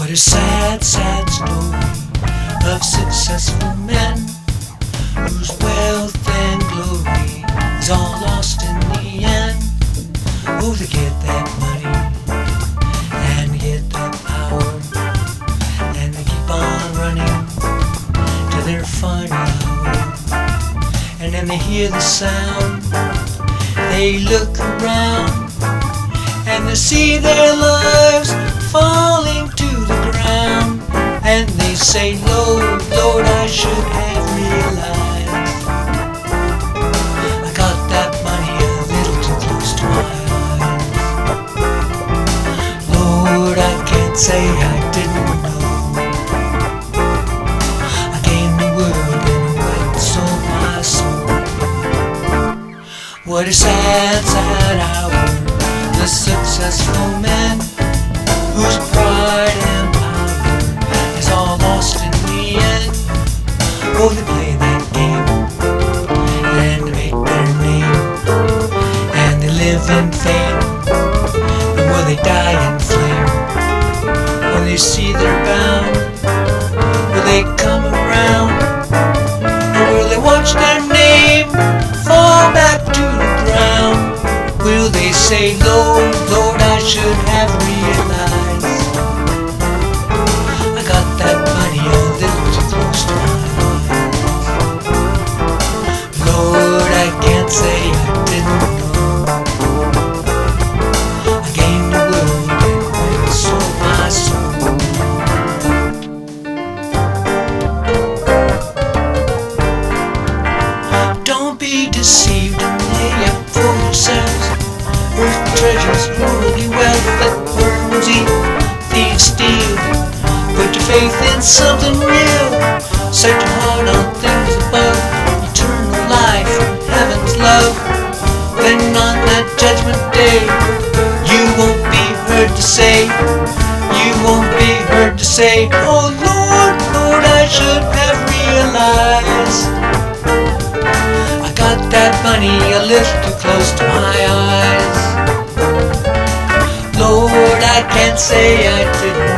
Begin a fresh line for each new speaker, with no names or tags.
What a sad, sad story of successful men whose wealth and glory is all lost in the end. Oh, they get that money and they get that power, and they keep on running to their final hour. And then they hear the sound, they look around, and they see their lives falling to the ground. And they say, Lord, Lord, I should have realized I got that money a little too close to my eyes. Lord, I can't say I didn't know. I gained the world and went and sold my soul. What a sad, sad hour. The successful men whose pride and power is all lost in the end. Oh, they play that game and they make their name, and they live in fame, and will they die in flame? When they see they're bound, will they come around, or will they watch their name fall back to the ground? Will they say, Lord, Lord, I should have realized I got that money a little too close to my eyes. Lord, I can't say I didn't know. I gained the world and went and sold my soul. Don't be deceived and lay up for yourselves earth treasures, worldly wealth that worms eat, thieves steal. Put your faith in something real, set your heart on things above, eternal life, heaven's love. Then on that judgment day, you won't be heard to say, you won't be heard to say, oh Lord, Lord, I should have realized I got that money a little too close to my eyes. Lord, I can't say I didn't